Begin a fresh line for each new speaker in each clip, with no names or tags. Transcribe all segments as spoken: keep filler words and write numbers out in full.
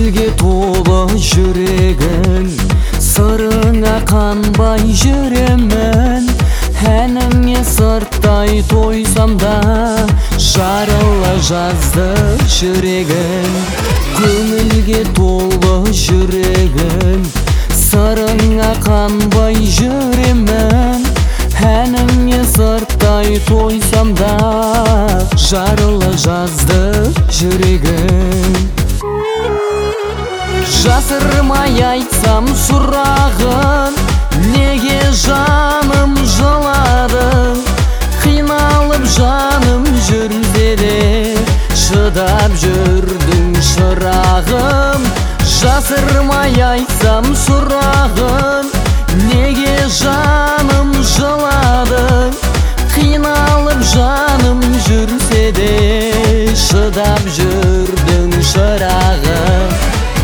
Көңілге толы жүрегің, сырыңа қанбай жүремін. Әніңе сырттай тойсам да, жарыла жазды жүрегің. Көңілге толы жүрегің, сырыңа қанбай жүремін. Әніңе сырттай тойсам да, жарыла жазды жүрегің. Жасырмай айтсам сұрағын, неге жаным жыладың? Қиналып жаным жүрсе де, шыдап жүрдің шырағым. Жасырмай айтсам сұрағын, неге жаным жыладың? Қиналып жаным жүрсе де, шыдап жүрдің шырағым.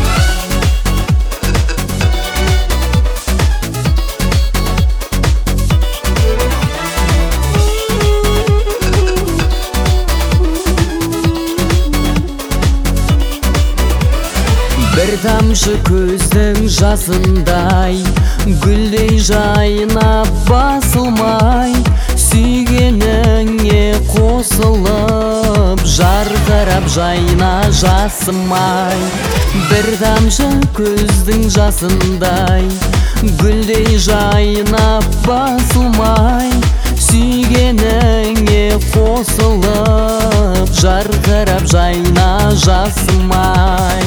Бір тамшы көздің жасындай, гүлдей жайнап басылмай, сүйгеніңе қосылып, жарқырап жайна жасымай. Бір тамшы көздің жасындай, гүлдей жайнап басылмай, сүйгеніңе қосылып, жарқырап жайна жасымай.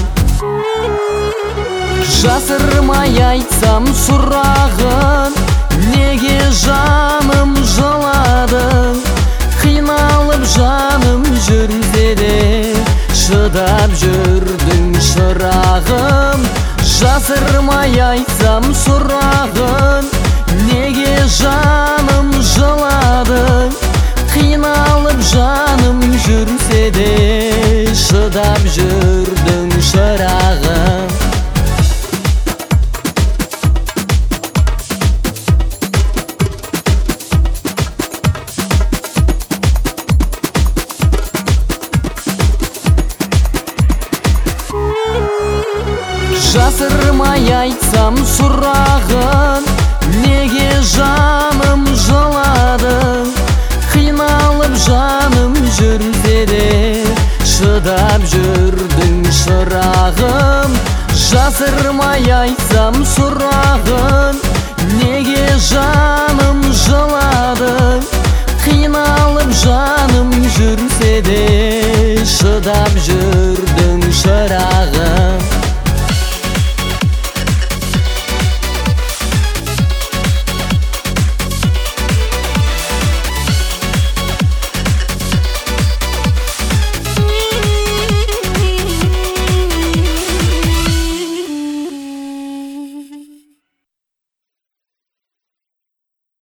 Жасырмай айтсам сұрағын, неге жаным жыладың? Қиналып жаным жүрсе де, шыдап жүрдің шырағым. Жасырмай айтсам сұрағын, неге жаным жыладың? Қиналып жаным жүрсе де, шыдап жүрдің шырағым. Жасырмай айтсам сұрағын, неге жаным жыладың? Қиналып жаным жүрсе де, шыдап жүрдің шырағым. Жасырмай айтсам сұрағын, неге жаным жыладың? Қиналып жаным жүрсе де, шыдап